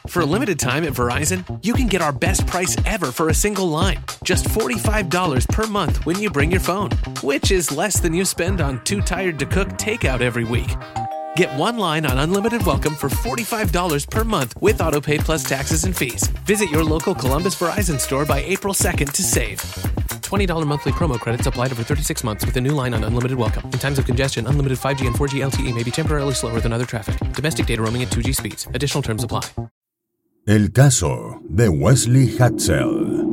For a limited time at Verizon, you can get our best price ever for a single line. Just $45 per month when you bring your phone, which is less than you spend on Too Tired to Cook takeout every week. Get one line on Unlimited Welcome for $45 per month with AutoPay plus taxes and fees. Visit your local Columbus Verizon store by April 2nd to save. $20 monthly promo credits applied over 36 months with a new line on Unlimited Welcome. In times of congestion, unlimited 5G and 4G LTE may be temporarily slower than other traffic. Domestic data roaming at 2G speeds. Additional terms apply. El caso de Wesley Hatzel.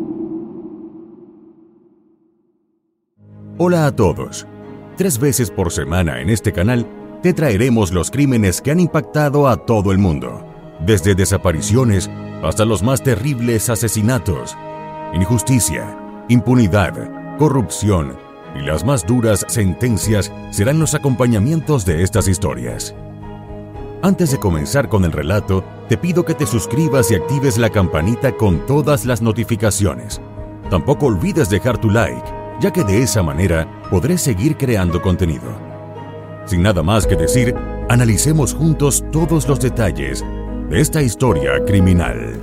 Hola a todos. 3 veces por semana en este canal te traeremos los crímenes que han impactado a todo el mundo, desde desapariciones hasta los más terribles asesinatos. Injusticia, impunidad, corrupción y las más duras sentencias serán los acompañamientos de estas historias. Antes de comenzar con el relato, te pido que te suscribas y actives la campanita con todas las notificaciones. Tampoco olvides dejar tu like, ya que de esa manera podré seguir creando contenido. Sin nada más que decir, analicemos juntos todos los detalles de esta historia criminal.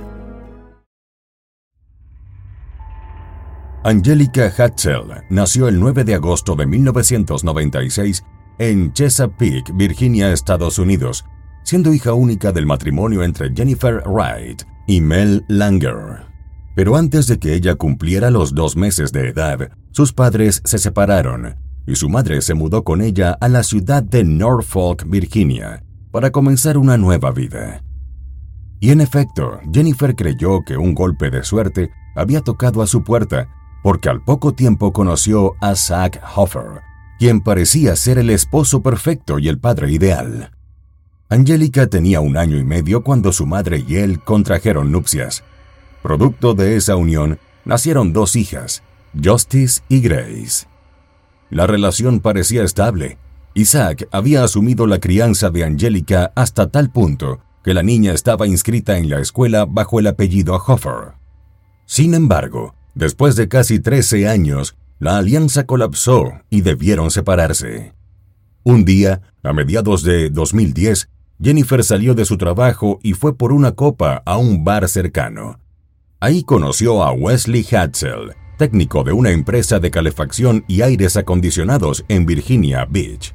Angelica Hatzel nació el 9 de agosto de 1996 en Chesapeake, Virginia, Estados Unidos, siendo hija única del matrimonio entre Jennifer Wright y Mel Langer. Pero antes de que ella cumpliera los 2 meses de edad, sus padres se separaron y su madre se mudó con ella a la ciudad de Norfolk, Virginia, para comenzar una nueva vida. Y en efecto, Jennifer creyó que un golpe de suerte había tocado a su puerta, porque al poco tiempo conoció a Zach Hoffer, quien parecía ser el esposo perfecto y el padre ideal. Angelica tenía 1 año y medio cuando su madre y él contrajeron nupcias. Producto de esa unión, nacieron 2 hijas, Justice y Grace. La relación parecía estable. Zach había asumido la crianza de Angelica hasta tal punto que la niña estaba inscrita en la escuela bajo el apellido Hoffer. Sin embargo, después de casi 13 años, la alianza colapsó y debieron separarse. Un día, a mediados de 2010, Jennifer salió de su trabajo y fue por una copa a un bar cercano. Ahí conoció a Wesley Hatzel, técnico de una empresa de calefacción y aires acondicionados en Virginia Beach.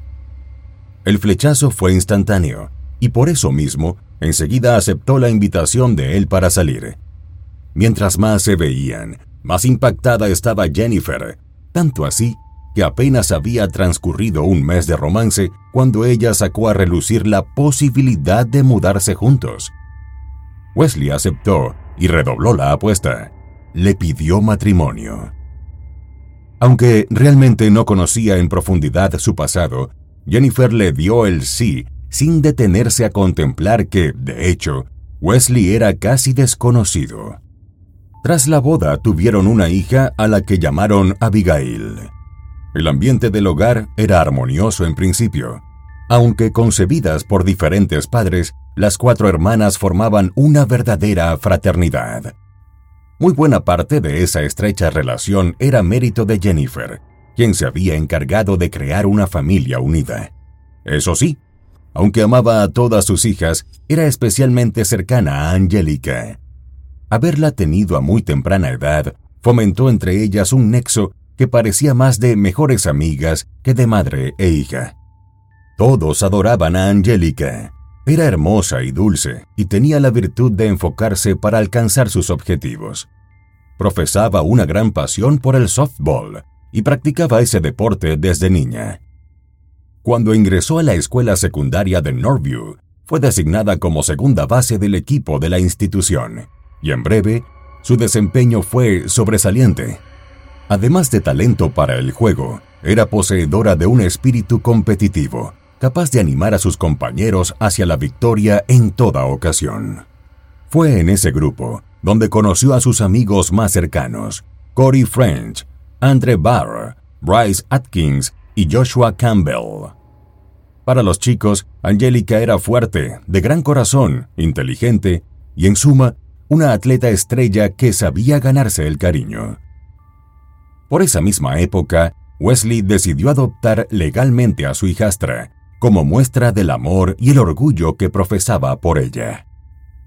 El flechazo fue instantáneo, y por eso mismo, enseguida aceptó la invitación de él para salir. Mientras más se veían, más impactada estaba Jennifer, tanto así que apenas había transcurrido 1 mes de romance cuando ella sacó a relucir la posibilidad de mudarse juntos. Wesley aceptó y redobló la apuesta. Le pidió matrimonio. Aunque realmente no conocía en profundidad su pasado, Jennifer le dio el sí sin detenerse a contemplar que, de hecho, Wesley era casi desconocido. Tras la boda tuvieron una hija a la que llamaron Abigail. El ambiente del hogar era armonioso en principio. Aunque concebidas por diferentes padres, las 4 hermanas formaban una verdadera fraternidad. Muy buena parte de esa estrecha relación era mérito de Jennifer, quien se había encargado de crear una familia unida. Eso sí, aunque amaba a todas sus hijas, era especialmente cercana a Angelica. Haberla tenido a muy temprana edad fomentó entre ellas un nexo que parecía más de mejores amigas que de madre e hija. Todos adoraban a Angelica. Era hermosa y dulce, y tenía la virtud de enfocarse para alcanzar sus objetivos. Profesaba una gran pasión por el softball, y practicaba ese deporte desde niña. Cuando ingresó a la escuela secundaria de Northview, fue designada como segunda base del equipo de la institución, y en breve, su desempeño fue sobresaliente. Además de talento para el juego, era poseedora de un espíritu competitivo, capaz de animar a sus compañeros hacia la victoria en toda ocasión. Fue en ese grupo donde conoció a sus amigos más cercanos, Corey French, Andre Barr, Bryce Atkins y Joshua Campbell. Para los chicos, Angelica era fuerte, de gran corazón, inteligente y, en suma, una atleta estrella que sabía ganarse el cariño. Por esa misma época, Wesley decidió adoptar legalmente a su hijastra, como muestra del amor y el orgullo que profesaba por ella.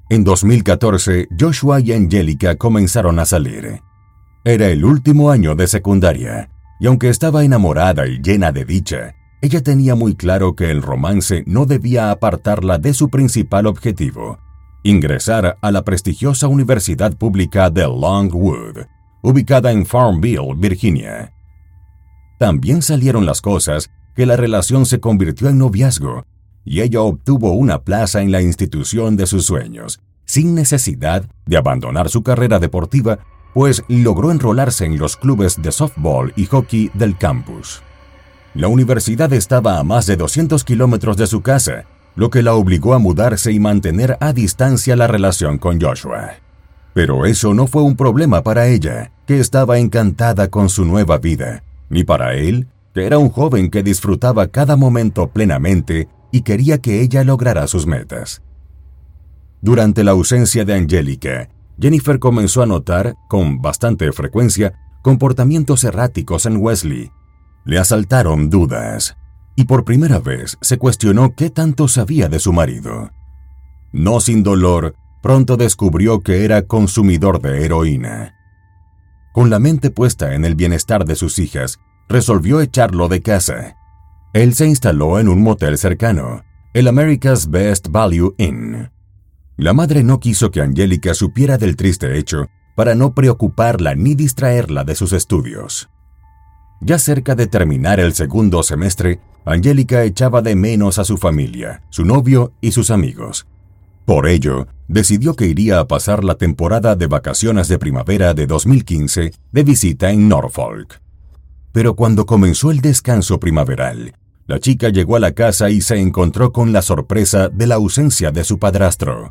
En 2014, Joshua y Angelica comenzaron a salir. Era el último año de secundaria, y aunque estaba enamorada y llena de dicha, ella tenía muy claro que el romance no debía apartarla de su principal objetivo: ingresar a la prestigiosa universidad pública de Longwood, ubicada en Farmville, Virginia. También salieron las cosas que la relación se convirtió en noviazgo, y ella obtuvo una plaza en la institución de sus sueños, sin necesidad de abandonar su carrera deportiva, pues logró enrolarse en los clubes de softball y hockey del campus. La universidad estaba a más de 200 kilómetros de su casa, lo que la obligó a mudarse y mantener a distancia la relación con Joshua. Pero eso no fue un problema para ella, que estaba encantada con su nueva vida, ni para él, que era un joven que disfrutaba cada momento plenamente y quería que ella lograra sus metas. Durante la ausencia de Angelica, Jennifer comenzó a notar, con bastante frecuencia, comportamientos erráticos en Wesley. Le asaltaron dudas, y por primera vez se cuestionó qué tanto sabía de su marido. No sin dolor, pronto descubrió que era consumidor de heroína. Con la mente puesta en el bienestar de sus hijas, resolvió echarlo de casa. Él se instaló en un motel cercano, el America's Best Value Inn. La madre no quiso que Angelica supiera del triste hecho para no preocuparla ni distraerla de sus estudios. Ya cerca de terminar el segundo semestre, Angelica echaba de menos a su familia, su novio y sus amigos. Por ello, decidió que iría a pasar la temporada de vacaciones de primavera de 2015 de visita en Norfolk. Pero cuando comenzó el descanso primaveral, la chica llegó a la casa y se encontró con la sorpresa de la ausencia de su padrastro.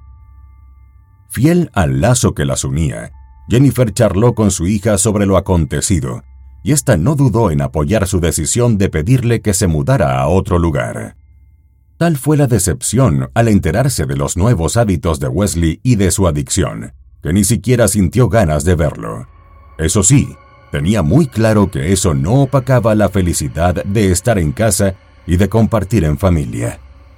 Fiel al lazo que las unía, Jennifer charló con su hija sobre lo acontecido, y ésta no dudó en apoyar su decisión de pedirle que se mudara a otro lugar. Tal fue la decepción al enterarse de los nuevos hábitos de Wesley y de su adicción, que ni siquiera sintió ganas de verlo. Eso sí, tenía muy claro que eso no opacaba la felicidad de estar en casa y de compartir en familia.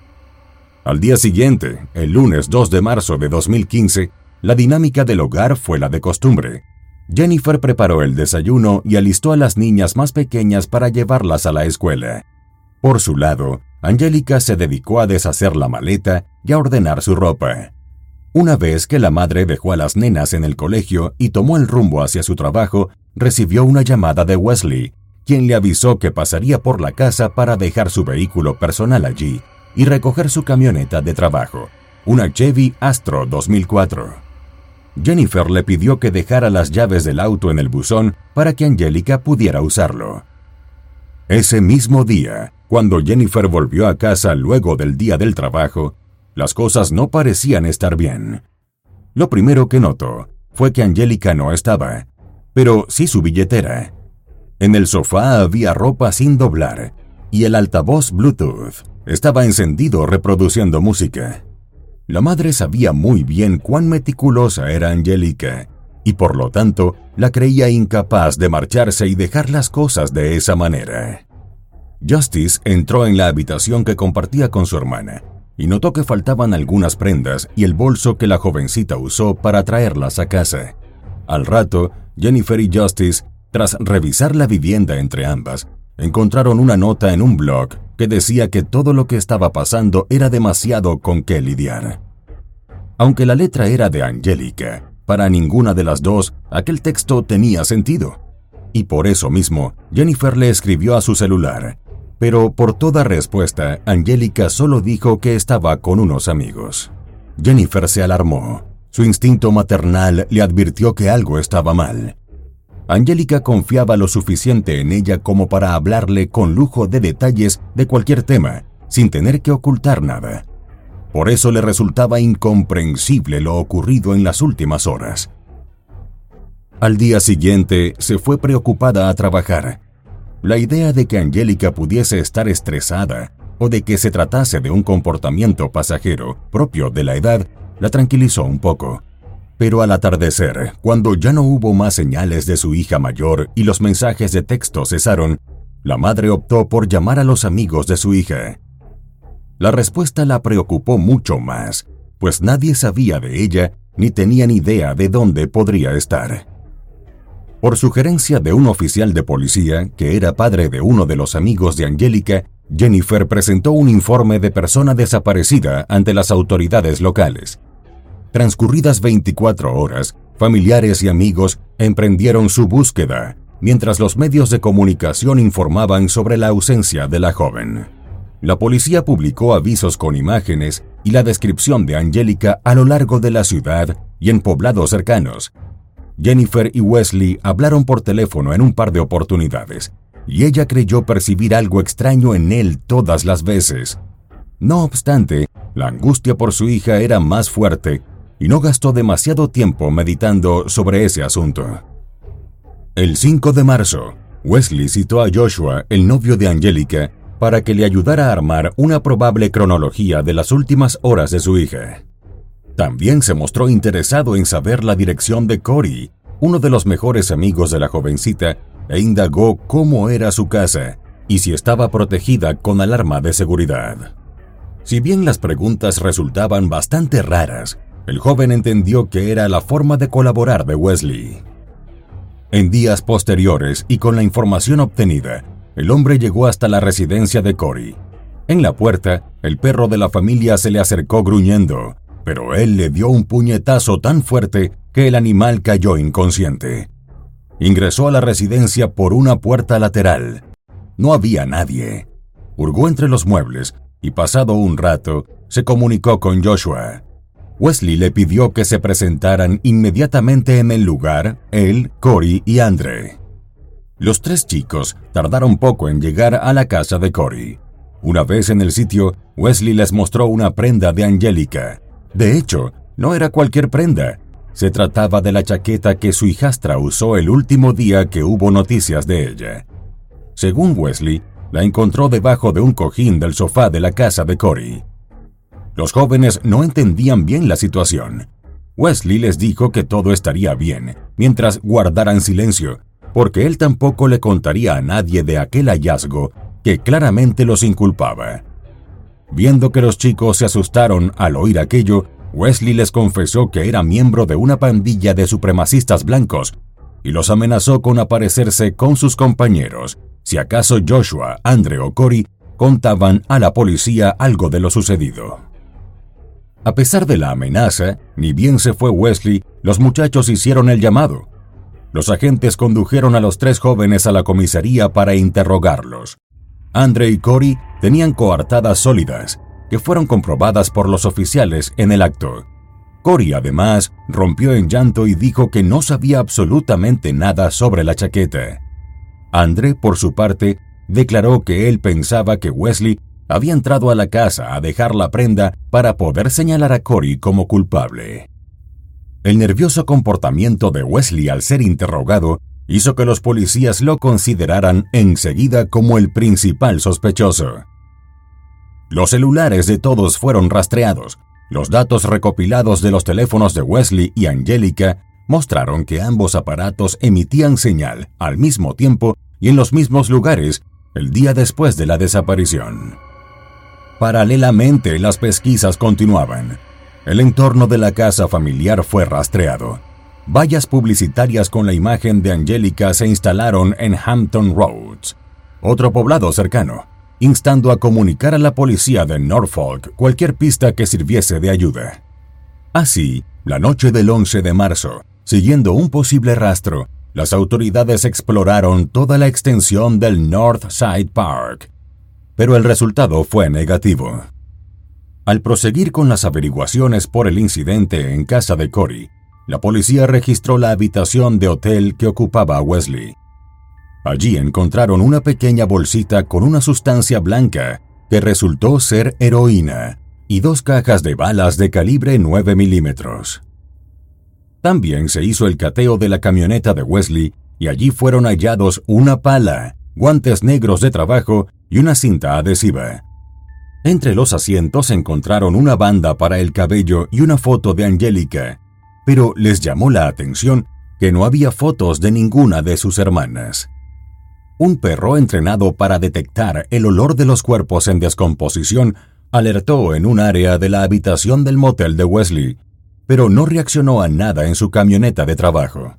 Al día siguiente, el lunes 2 de marzo de 2015, la dinámica del hogar fue la de costumbre. Jennifer preparó el desayuno y alistó a las niñas más pequeñas para llevarlas a la escuela. Por su lado, Angelica se dedicó a deshacer la maleta y a ordenar su ropa. Una vez que la madre dejó a las nenas en el colegio y tomó el rumbo hacia su trabajo, recibió una llamada de Wesley, quien le avisó que pasaría por la casa para dejar su vehículo personal allí y recoger su camioneta de trabajo, una Chevy Astro 2004. Jennifer le pidió que dejara las llaves del auto en el buzón para que Angelica pudiera usarlo. Ese mismo día, cuando Jennifer volvió a casa luego del día del trabajo, las cosas no parecían estar bien. Lo primero que notó fue que Angelica no estaba, pero sí su billetera. En el sofá había ropa sin doblar y el altavoz Bluetooth estaba encendido reproduciendo música. La madre sabía muy bien cuán meticulosa era Angelica y por lo tanto la creía incapaz de marcharse y dejar las cosas de esa manera. Justice entró en la habitación que compartía con su hermana y notó que faltaban algunas prendas y el bolso que la jovencita usó para traerlas a casa. Al rato, Jennifer y Justice, tras revisar la vivienda entre ambas, encontraron una nota en un blog que decía que todo lo que estaba pasando era demasiado con qué lidiar. Aunque la letra era de Angelica, para ninguna de las dos aquel texto tenía sentido. Y por eso mismo, Jennifer le escribió a su celular. Pero por toda respuesta, Angelica solo dijo que estaba con unos amigos. Jennifer se alarmó. Su instinto maternal le advirtió que algo estaba mal. Angelica confiaba lo suficiente en ella como para hablarle con lujo de detalles de cualquier tema, sin tener que ocultar nada. Por eso le resultaba incomprensible lo ocurrido en las últimas horas. Al día siguiente, se fue preocupada a trabajar. La idea de que Angelica pudiese estar estresada o de que se tratase de un comportamiento pasajero propio de la edad la tranquilizó un poco. Pero al atardecer, cuando ya no hubo más señales de su hija mayor y los mensajes de texto cesaron, la madre optó por llamar a los amigos de su hija. La respuesta la preocupó mucho más, pues nadie sabía de ella ni tenían idea de dónde podría estar. Por sugerencia de un oficial de policía, que era padre de uno de los amigos de Angélica, Jennifer presentó un informe de persona desaparecida ante las autoridades locales. Transcurridas 24 horas, familiares y amigos emprendieron su búsqueda, mientras los medios de comunicación informaban sobre la ausencia de la joven. La policía publicó avisos con imágenes y la descripción de Angélica a lo largo de la ciudad y en poblados cercanos. Jennifer y Wesley hablaron por teléfono en un par de oportunidades, y ella creyó percibir algo extraño en él todas las veces. No obstante, la angustia por su hija era más fuerte y no gastó demasiado tiempo meditando sobre ese asunto. El 5 de marzo, Wesley citó a Joshua, el novio de Angélica, para que le ayudara a armar una probable cronología de las últimas horas de su hija. También se mostró interesado en saber la dirección de Corey, uno de los mejores amigos de la jovencita, e indagó cómo era su casa y si estaba protegida con alarma de seguridad. Si bien las preguntas resultaban bastante raras, el joven entendió que era la forma de colaborar de Wesley. En días posteriores y con la información obtenida, el hombre llegó hasta la residencia de Corey. En la puerta, el perro de la familia se le acercó gruñendo, pero él le dio un puñetazo tan fuerte que el animal cayó inconsciente. Ingresó a la residencia por una puerta lateral. No había nadie. Hurgó entre los muebles y, pasado un rato, se comunicó con Joshua. Wesley le pidió que se presentaran inmediatamente en el lugar, él, Corey y Andre. Los tres chicos tardaron poco en llegar a la casa de Corey. Una vez en el sitio, Wesley les mostró una prenda de Angélica. De hecho, no era cualquier prenda. Se trataba de la chaqueta que su hijastra usó el último día que hubo noticias de ella. Según Wesley, la encontró debajo de un cojín del sofá de la casa de Corey. Los jóvenes no entendían bien la situación. Wesley les dijo que todo estaría bien, mientras guardaran silencio, porque él tampoco le contaría a nadie de aquel hallazgo que claramente los inculpaba. Viendo que los chicos se asustaron al oír aquello, Wesley les confesó que era miembro de una pandilla de supremacistas blancos y los amenazó con aparecerse con sus compañeros si acaso Joshua, Andre o Corey contaban a la policía algo de lo sucedido. A pesar de la amenaza, ni bien se fue Wesley, los muchachos hicieron el llamado. Los agentes condujeron a los tres jóvenes a la comisaría para interrogarlos. Andre y Corey tenían coartadas sólidas, que fueron comprobadas por los oficiales en el acto. Corey, además, rompió en llanto y dijo que no sabía absolutamente nada sobre la chaqueta. Andre, por su parte, declaró que él pensaba que Wesley había entrado a la casa a dejar la prenda para poder señalar a Corey como culpable. El nervioso comportamiento de Wesley al ser interrogado hizo que los policías lo consideraran enseguida como el principal sospechoso. Los celulares de todos fueron rastreados. Los datos recopilados de los teléfonos de Wesley y Angélica mostraron que ambos aparatos emitían señal al mismo tiempo y en los mismos lugares el día después de la desaparición. Paralelamente, las pesquisas continuaban. El entorno de la casa familiar fue rastreado. Vallas publicitarias con la imagen de Angélica se instalaron en Hampton Roads, otro poblado cercano, instando a comunicar a la policía de Norfolk cualquier pista que sirviese de ayuda. Así, la noche del 11 de marzo, siguiendo un posible rastro, las autoridades exploraron toda la extensión del North Side Park, pero el resultado fue negativo. Al proseguir con las averiguaciones por el incidente en casa de Corey, la policía registró la habitación de hotel que ocupaba Wesley. Allí encontraron una pequeña bolsita con una sustancia blanca que resultó ser heroína y 2 cajas de balas de calibre 9 milímetros. También se hizo el cateo de la camioneta de Wesley y allí fueron hallados una pala, guantes negros de trabajo y una cinta adhesiva. Entre los asientos encontraron una banda para el cabello y una foto de Angélica, pero les llamó la atención que no había fotos de ninguna de sus hermanas. Un perro entrenado para detectar el olor de los cuerpos en descomposición alertó en un área de la habitación del motel de Wesley, pero no reaccionó a nada en su camioneta de trabajo.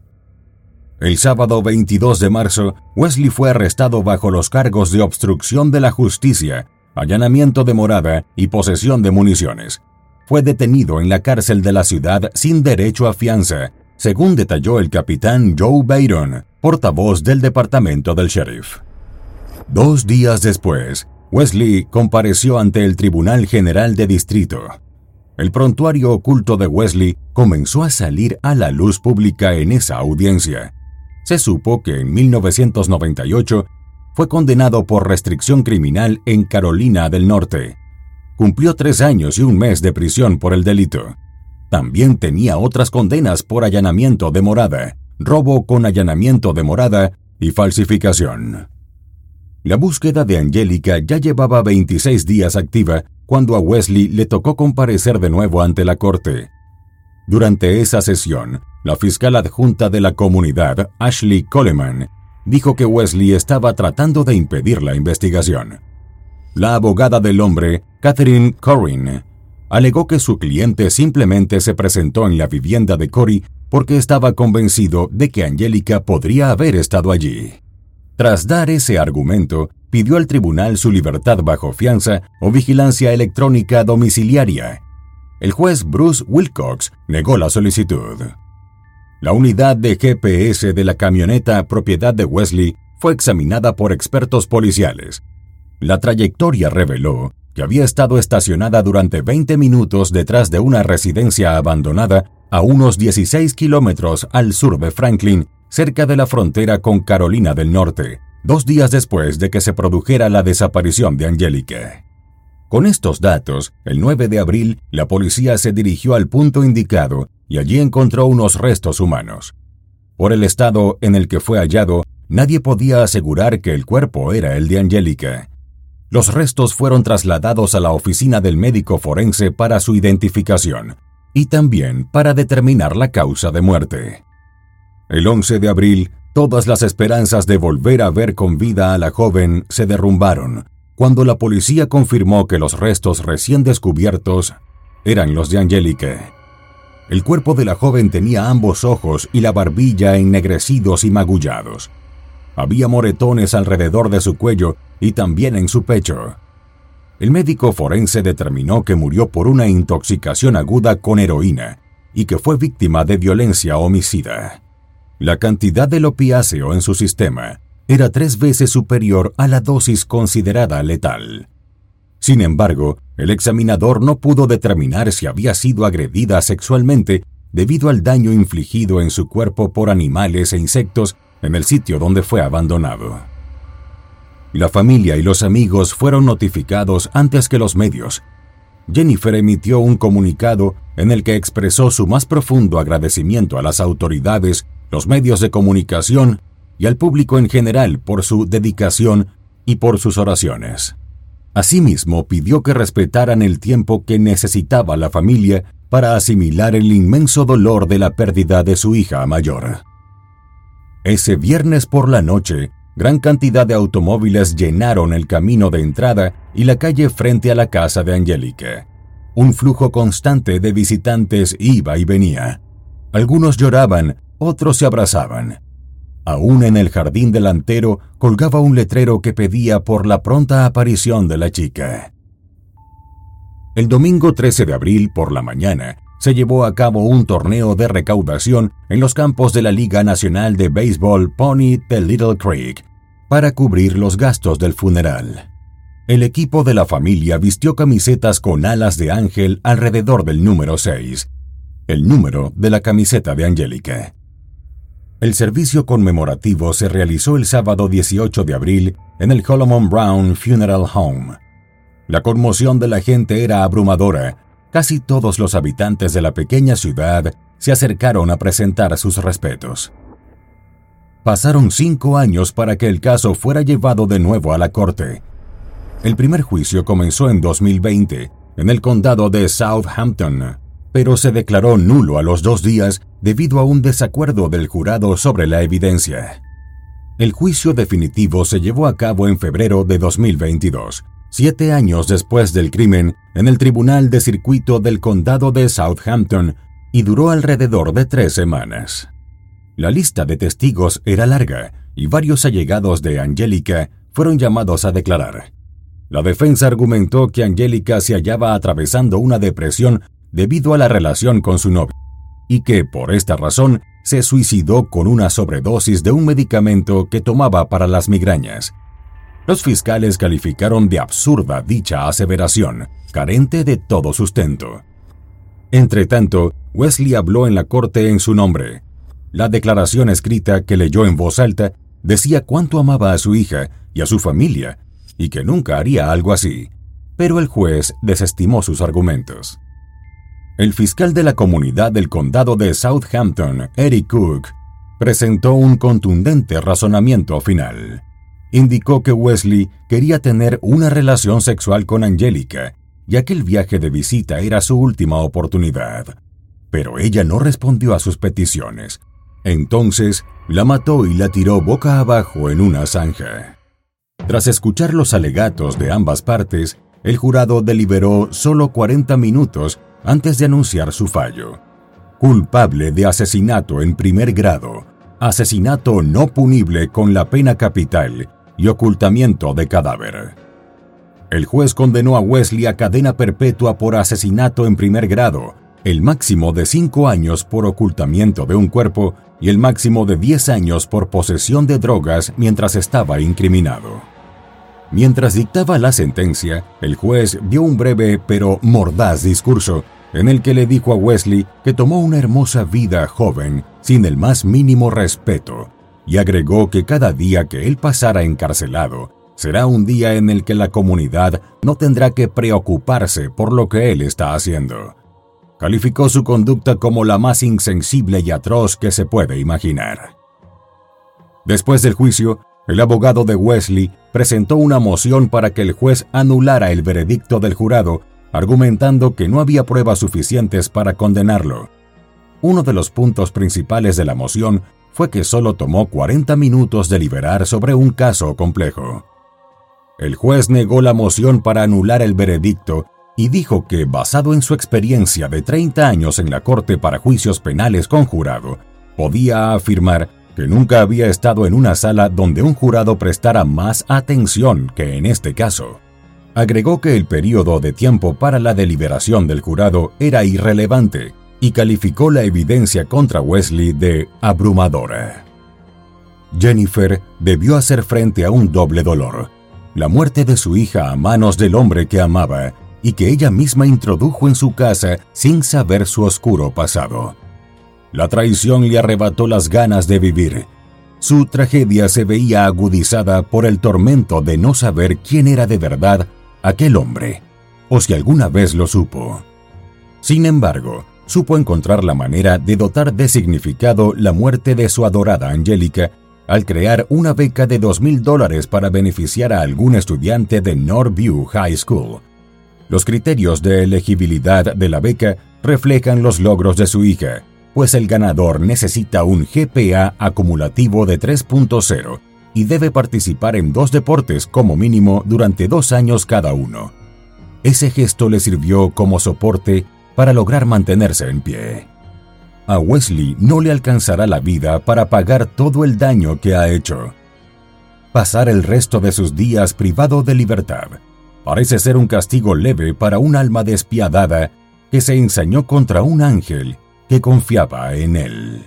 El sábado 22 de marzo, Wesley fue arrestado bajo los cargos de obstrucción de la justicia, allanamiento de morada y posesión de municiones. Fue detenido en la cárcel de la ciudad sin derecho a fianza, según detalló el capitán Joe Bayron, portavoz del departamento del sheriff. 2 días después, Wesley compareció ante el Tribunal General de Distrito. El prontuario oculto de Wesley comenzó a salir a la luz pública en esa audiencia. Se supo que en 1998 fue condenado por restricción criminal en Carolina del Norte. Cumplió 3 años y 1 mes de prisión por el delito. También tenía otras condenas por allanamiento de morada, robo con allanamiento de morada y falsificación. La búsqueda de Angélica ya llevaba 26 días activa cuando a Wesley le tocó comparecer de nuevo ante la corte. Durante esa sesión, la fiscal adjunta de la comunidad, Ashley Coleman, dijo que Wesley estaba tratando de impedir la investigación. La abogada del hombre, Catherine Corrin, alegó que su cliente simplemente se presentó en la vivienda de Corey porque estaba convencido de que Angélica podría haber estado allí. Tras dar ese argumento, pidió al tribunal su libertad bajo fianza o vigilancia electrónica domiciliaria. El juez Bruce Wilcox negó la solicitud. La unidad de GPS de la camioneta propiedad de Wesley fue examinada por expertos policiales. La trayectoria reveló que había estado estacionada durante 20 minutos detrás de una residencia abandonada a unos 16 kilómetros al sur de Franklin, cerca de la frontera con Carolina del Norte, 2 días después de que se produjera la desaparición de Angélica. Con estos datos, el 9 de abril, la policía se dirigió al punto indicado y allí encontró unos restos humanos. Por el estado en el que fue hallado, nadie podía asegurar que el cuerpo era el de Angélica. Los restos fueron trasladados a la oficina del médico forense para su identificación y también para determinar la causa de muerte. El 11 de abril, todas las esperanzas de volver a ver con vida a la joven se derrumbaron cuando la policía confirmó que los restos recién descubiertos eran los de Angélica. El cuerpo de la joven tenía ambos ojos y la barbilla ennegrecidos y magullados. Había moretones alrededor de su cuello y también en su pecho. El médico forense determinó que murió por una intoxicación aguda con heroína y que fue víctima de violencia homicida. La cantidad del opiáceo en su sistema era 3 veces superior a la dosis considerada letal. Sin embargo, el examinador no pudo determinar si había sido agredida sexualmente debido al daño infligido en su cuerpo por animales e insectos en el sitio donde fue abandonado. La familia y los amigos fueron notificados antes que los medios. Jennifer emitió un comunicado en el que expresó su más profundo agradecimiento a las autoridades, los medios de comunicación y al público en general por su dedicación y por sus oraciones. Asimismo, pidió que respetaran el tiempo que necesitaba la familia para asimilar el inmenso dolor de la pérdida de su hija mayor. Ese viernes por la noche, gran cantidad de automóviles llenaron el camino de entrada y la calle frente a la casa de Angélica. Un flujo constante de visitantes iba y venía. Algunos lloraban, otros se abrazaban. Aún en el jardín delantero colgaba un letrero que pedía por la pronta aparición de la chica. El domingo 13 de abril por la mañana se llevó a cabo un torneo de recaudación en los campos de la Liga Nacional de Béisbol Pony de Little Creek para cubrir los gastos del funeral. El equipo de la familia vistió camisetas con alas de ángel alrededor del número 6, el número de la camiseta de Angélica. El servicio conmemorativo se realizó el sábado 18 de abril en el Solomon Brown Funeral Home. La conmoción de la gente era abrumadora. Casi todos los habitantes de la pequeña ciudad se acercaron a presentar sus respetos. Pasaron 5 años para que el caso fuera llevado de nuevo a la corte. El primer juicio comenzó en 2020 en el condado de Southampton, pero se declaró nulo a los 2 días debido a un desacuerdo del jurado sobre la evidencia. El juicio definitivo se llevó a cabo en febrero de 2022, 7 años después del crimen, en el Tribunal de Circuito del Condado de Southampton, y duró alrededor de 3 semanas. La lista de testigos era larga y varios allegados de Angélica fueron llamados a declarar. La defensa argumentó que Angélica se hallaba atravesando una depresión debido a la relación con su novio y que, por esta razón, se suicidó con una sobredosis de un medicamento que tomaba para las migrañas. Los fiscales calificaron de absurda dicha aseveración, carente de todo sustento. Entretanto, Wesley habló en la corte en su nombre. La declaración escrita que leyó en voz alta decía cuánto amaba a su hija y a su familia, y que nunca haría algo así, pero el juez desestimó sus argumentos. El fiscal de la comunidad del condado de Southampton, Eric Cook, presentó un contundente razonamiento final. Indicó que Wesley quería tener una relación sexual con Angélica, ya que el viaje de visita era su última oportunidad. Pero ella no respondió a sus peticiones. Entonces, la mató y la tiró boca abajo en una zanja. Tras escuchar los alegatos de ambas partes, el jurado deliberó solo 40 minutos antes de anunciar su fallo. Culpable de asesinato en primer grado, asesinato no punible con la pena capital y ocultamiento de cadáver. El juez condenó a Wesley a cadena perpetua por asesinato en primer grado, el máximo de 5 años por ocultamiento de un cuerpo y el máximo de 10 años por posesión de drogas mientras estaba incriminado. Mientras dictaba la sentencia, el juez dio un breve pero mordaz discurso en el que le dijo a Wesley que tomó una hermosa vida joven sin el más mínimo respeto, y agregó que cada día que él pasara encarcelado será un día en el que la comunidad no tendrá que preocuparse por lo que él está haciendo. Calificó su conducta como la más insensible y atroz que se puede imaginar. Después del juicio, el abogado de Wesley presentó una moción para que el juez anulara el veredicto del jurado, argumentando que no había pruebas suficientes para condenarlo. Uno de los puntos principales de la moción fue que solo tomó 40 minutos deliberar sobre un caso complejo. El juez negó la moción para anular el veredicto y dijo que, basado en su experiencia de 30 años en la Corte para Juicios Penales con jurado, podía afirmar que nunca había estado en una sala donde un jurado prestara más atención que en este caso. Agregó que el período de tiempo para la deliberación del jurado era irrelevante y calificó la evidencia contra Wesley de abrumadora. Jennifer debió hacer frente a un doble dolor: la muerte de su hija a manos del hombre que amaba y que ella misma introdujo en su casa sin saber su oscuro pasado. La traición le arrebató las ganas de vivir. Su tragedia se veía agudizada por el tormento de no saber quién era de verdad aquel hombre, o si alguna vez lo supo. Sin embargo, supo encontrar la manera de dotar de significado la muerte de su adorada Angélica al crear una beca de $2,000 para beneficiar a algún estudiante de Northview High School. Los criterios de elegibilidad de la beca reflejan los logros de su hija, pues el ganador necesita un GPA acumulativo de 3.0 y debe participar en 2 deportes como mínimo durante 2 años cada uno. Ese gesto le sirvió como soporte para lograr mantenerse en pie. A Wesley no le alcanzará la vida para pagar todo el daño que ha hecho. Pasar el resto de sus días privado de libertad parece ser un castigo leve para un alma despiadada que se ensañó contra un ángel que confiaba en él.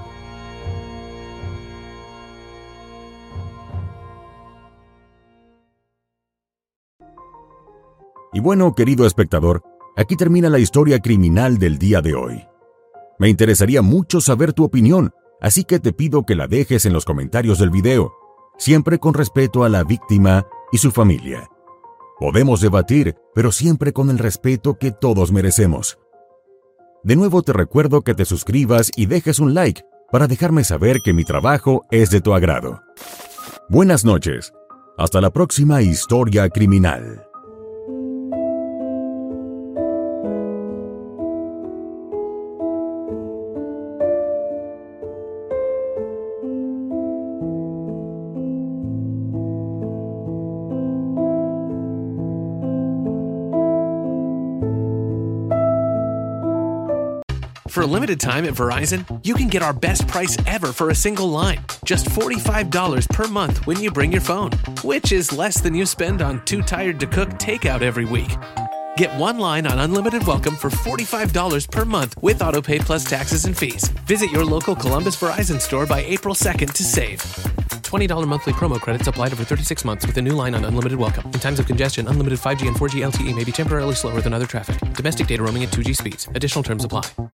Y bueno, querido espectador, aquí termina la historia criminal del día de hoy. Me interesaría mucho saber tu opinión, así que te pido que la dejes en los comentarios del video, siempre con respeto a la víctima y su familia. Podemos debatir, pero siempre con el respeto que todos merecemos. De nuevo te recuerdo que te suscribas y dejes un like para dejarme saber que mi trabajo es de tu agrado. Buenas noches. Hasta la próxima historia criminal. limited time at Verizon, you can get our best price ever for a single line. Just $45 per month when you bring your phone, which is less than you spend on Too Tired to Cook takeout every week. Get one line on Unlimited Welcome for $45 per month with AutoPay plus taxes and fees. Visit your local Columbus Verizon store by April 2nd to save. $20 monthly promo credits applied over 36 months with a new line on Unlimited Welcome. In times of congestion, unlimited 5G and 4G LTE may be temporarily slower than other traffic. Domestic data roaming at 2G speeds. Additional terms apply.